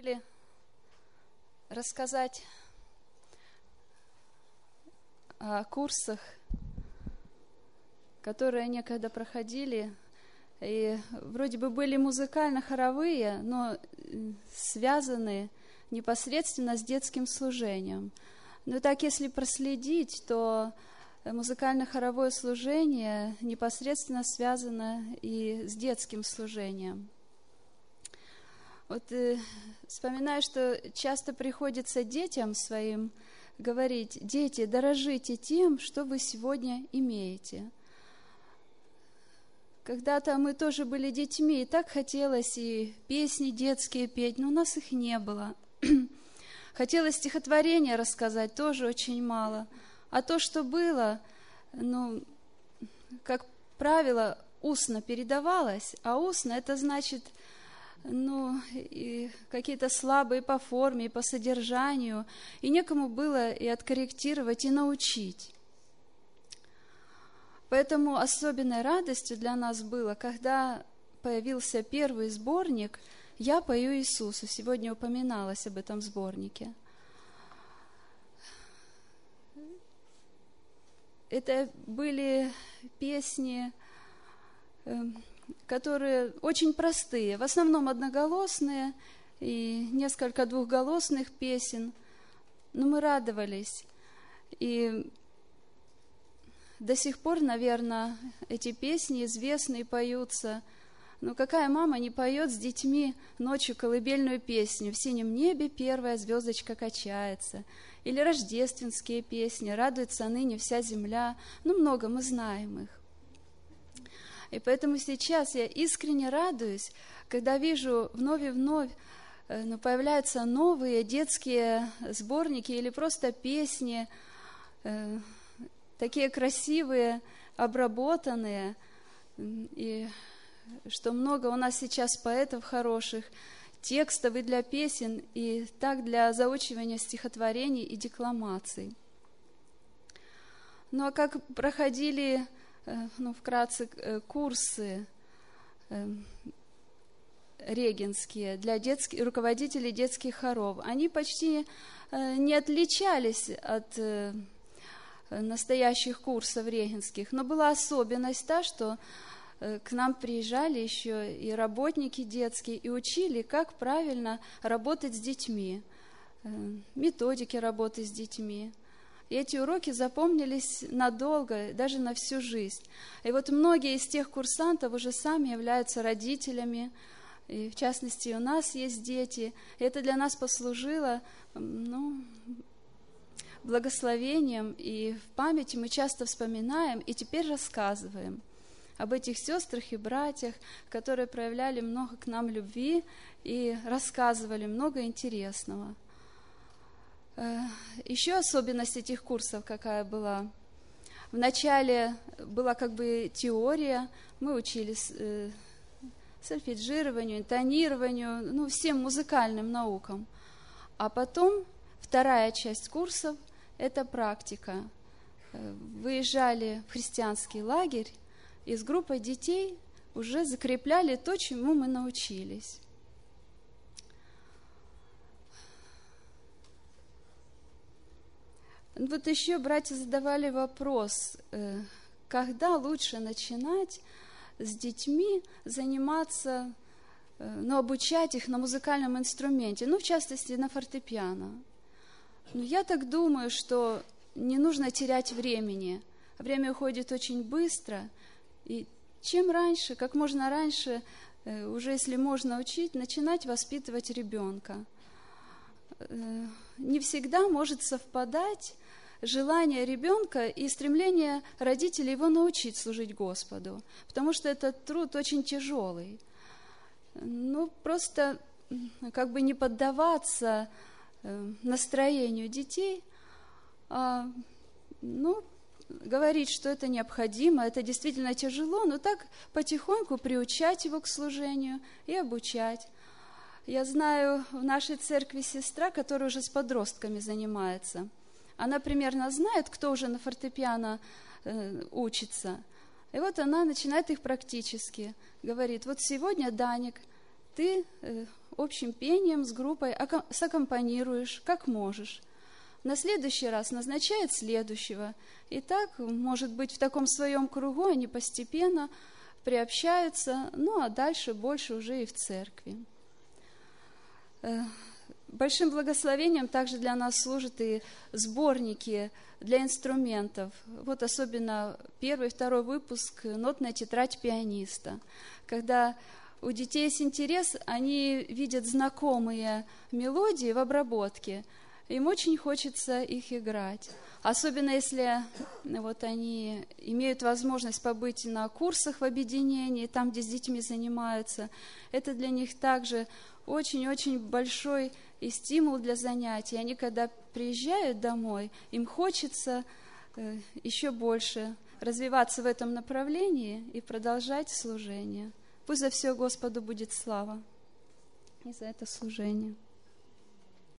Или рассказать о курсах, которые некогда проходили, и вроде бы были музыкально-хоровые, но связаны непосредственно с детским служением. Но так, если проследить, то музыкально-хоровое служение непосредственно связано и с детским служением. Вот вспоминаю, что часто приходится детям своим говорить: дети, дорожите тем, что вы сегодня имеете. Когда-то мы тоже были детьми, и так хотелось и песни детские петь, но у нас их не было. Хотелось стихотворения рассказать, тоже очень мало. А то, что было, как правило, устно передавалось, а устно это значит, и какие-то слабые по форме, и по содержанию, и некому было и откорректировать, и научить. Поэтому особенной радостью для нас было, когда появился первый сборник «Я пою Иисусу». Сегодня упоминалось об этом сборнике. Это были песни, которые очень простые, в основном одноголосные и несколько двухголосных песен. Но мы радовались. И до сих пор, наверное, эти песни известны и поются. Но какая мама не поет с детьми ночью колыбельную песню «В синем небе первая звездочка качается», или рождественские песни «Радуется ныне вся земля». Много мы знаем их. И поэтому сейчас я искренне радуюсь, когда вижу вновь и вновь появляются новые детские сборники или просто песни, такие красивые, обработанные, и что много у нас сейчас поэтов хороших, текстов и для песен, и так для заучивания стихотворений и декламаций. А как проходили, вкратце, курсы регенские для руководителей детских хоров, они почти не отличались от настоящих курсов регенских, но была особенность та, что к нам приезжали еще и работники детские и учили, как правильно работать с детьми, методики работы с детьми. И эти уроки запомнились надолго, даже на всю жизнь. И вот многие из тех курсантов уже сами являются родителями, и в частности у нас есть дети. И это для нас послужило благословением, и в памяти мы часто вспоминаем и теперь рассказываем об этих сестрах и братьях, которые проявляли много к нам любви и рассказывали много интересного. Еще особенность этих курсов какая была? Вначале была теория, мы учились сольфеджированию, интонированию, всем музыкальным наукам. А потом вторая часть курсов – это практика. Выезжали в христианский лагерь, и с группой детей уже закрепляли то, чему мы научились. Вот еще братья задавали вопрос, когда лучше начинать с детьми заниматься, обучать их на музыкальном инструменте, в частности, на фортепиано. Я так думаю, что не нужно терять времени. Время уходит очень быстро, и чем раньше, как можно раньше, уже если можно учить, начинать воспитывать ребенка. Не всегда может совпадать желание ребенка и стремление родителей его научить служить Господу, потому что этот труд очень тяжелый. Просто не поддаваться настроению детей, говорить, что это необходимо, это действительно тяжело, но так потихоньку приучать его к служению и обучать. Я знаю в нашей церкви сестра, которая уже с подростками занимается. Она примерно знает, кто уже на фортепиано учится. И вот она начинает их практически. Говорит: вот сегодня, Даник, ты общим пением с группой саккомпанируешь, как можешь. На следующий раз назначает следующего. И так, может быть, в таком своем кругу они постепенно приобщаются, ну а дальше больше уже и в церкви. Большим благословением также для нас служат и сборники для инструментов. Вот особенно первый, второй выпуск «Нотная тетрадь пианиста». Когда у детей есть интерес, они видят знакомые мелодии в обработке, им очень хочется их играть. Особенно если вот они имеют возможность побыть на курсах в объединении, там, где с детьми занимаются. Это для них также очень-очень большой и стимул для занятий. Они, когда приезжают домой, им хочется еще больше развиваться в этом направлении и продолжать служение. Пусть за все Господу будет слава и за это служение.